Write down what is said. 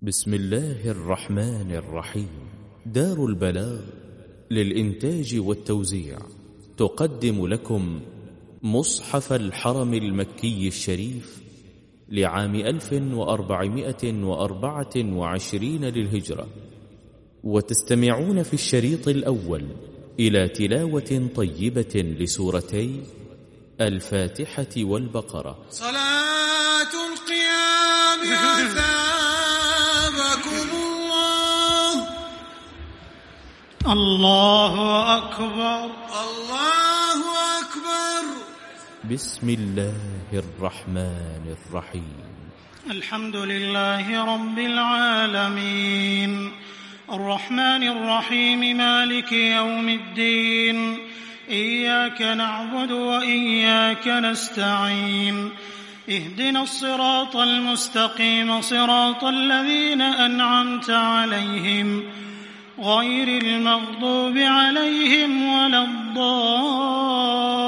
بسم الله الرحمن الرحيم. دار البلاغ للإنتاج والتوزيع تقدم لكم مصحف الحرم المكي الشريف لعام 1424 للهجرة، وتستمعون في الشريط الأول إلى تلاوة طيبة لسورتي الفاتحة والبقرة. صلاة القيام أثابكم الله. الله أكبر، الله أكبر. بسم الله الرحمن الرحيم. الحمد لله رب العالمين، الرحمن الرحيم، مالك يوم الدين، إياك نعبد وإياك نستعين، اهدنا الصراط المستقيم، صراط الذين أنعمت عليهم غير المغضوب عليهم ولا الضالين.